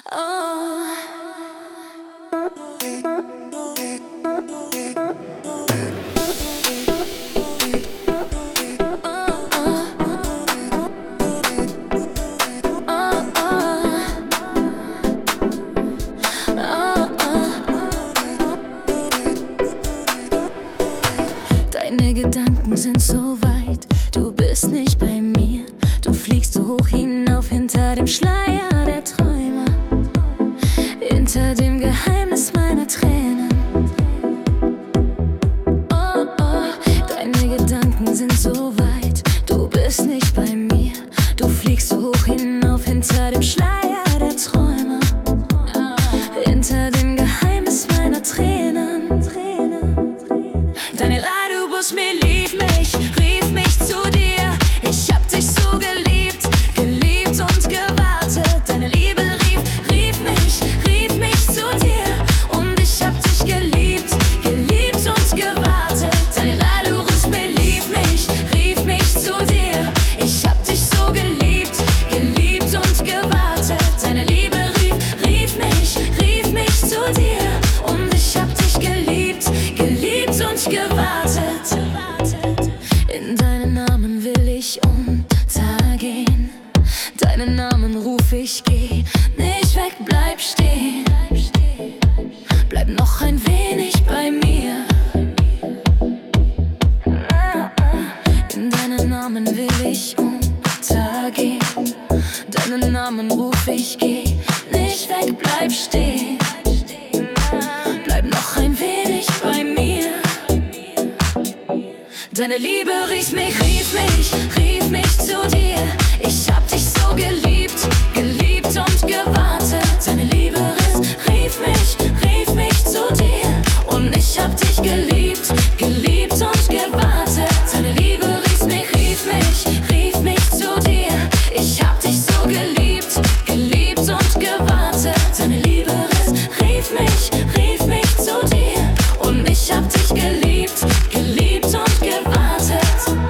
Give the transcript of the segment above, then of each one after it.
Deine Gedanken sind so weit, du bist nicht bei mir. Du fliegst so hoch hinauf hinter dem Schleier der Träume, hinter dem Geheimnis meiner Tränen. Oh, oh, deine Gedanken sind so weit, du bist nicht bei mir. Du fliegst so hoch hinauf hinter dem Schleier der Träume, hinter dem Geheimnis meiner Tränen. Deine Leidubus mir rief mich zu dir. Ich hab dich so geliebt, geliebt und gewartet. Deine Liebe rief mich zu dir. Und ich hab dich geliebt, geliebt und gewartet. Deine Leidubus mir rief mich zu dir. Ich hab dich so geliebt, geliebt und gewartet. Deine Liebe rief mich zu dir. Und ich hab dich geliebt, geliebt und gewartet. In deinen Namen will ich untergehen. Deinen Namen ruf ich, geh nicht weg, bleib stehen. Bleib noch ein wenig bei mir. In deinen Namen will ich untergehen. Deinen Namen ruf ich, geh nicht weg, bleib stehen. Bleib noch ein wenig bei mir. Deine Liebe rief mich zu dir. Ich hab dich so geliebt, geliebt und gewartet. Deine Liebe rief mich zu dir. Und ich hab dich geliebt, geliebt und gewartet. Deine Liebe rief mich zu dir. Ich hab dich so geliebt, geliebt und gewartet. Deine Liebe rief mich zu dir. Und ich hab dich geliebt, geliebt und gewartet.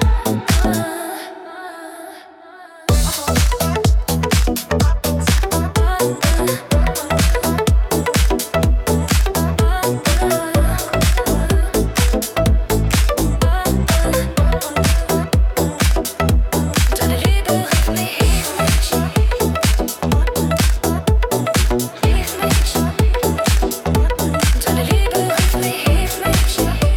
Deine Liebe rief mich. Deine Liebe rief mich.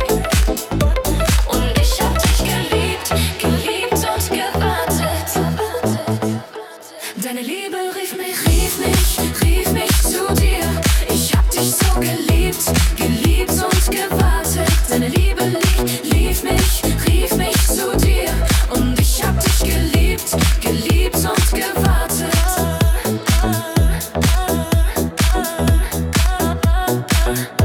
Und ich hab dich geliebt, geliebt und gewartet. Deine Liebe rief mich zu dir. Ich hab dich so geliebt, geliebt und gewartet. Deine Liebe rief mich zu dir. Und ich hab dich geliebt, geliebt und gewartet.